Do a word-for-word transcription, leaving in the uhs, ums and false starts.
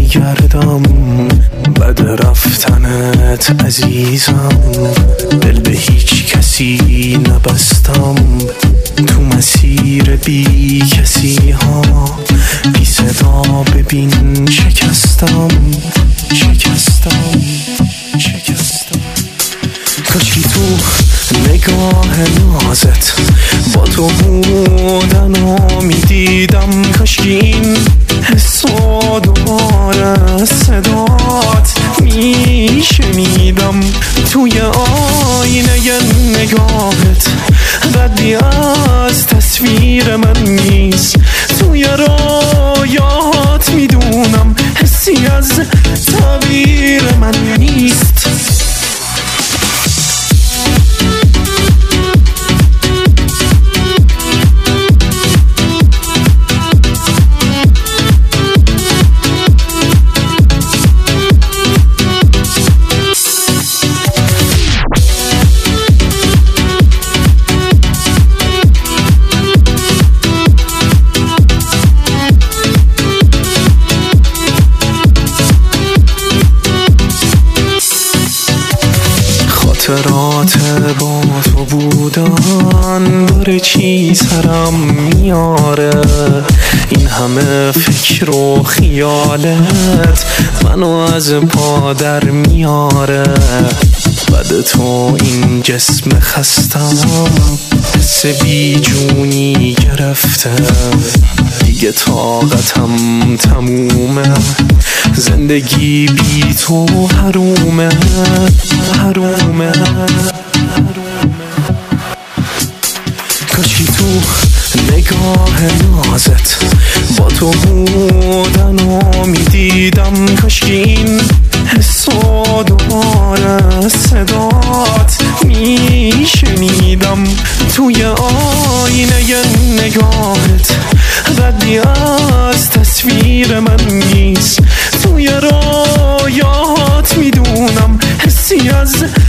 میگردم بعد رفتنت عزیزم، دل به هیچ کسی نبستم، تو مسیر بی کسی ها بی صدا ببین شکستم شکستم شکستم. کاشکی تو نگاه نازت با تو بودن و میدیدم، کاشکی این حسا دوباره صدات میشنیدم، توی آینه نگاهت ردی از تصویر من نیست، توی رویات میدونم حسی از تعبیر من نیست. خاطرات با تو بودن داره چی سرم میاره، این همه فکر و خیالت منو از پا در میاره، بعد تو این جسم خستم حس بی جونی گرفته، دیگه طاقتم تمومه، زندگی بی تو حرومه حرومه. کاشکی تو نگاه نازت با تو بودن و میدیدم، کاشکی این حسا دوباره صدات میشنیدم، توی آینه نگاهت ردی از تصویر من نیست، توی رویات میدونم حسی از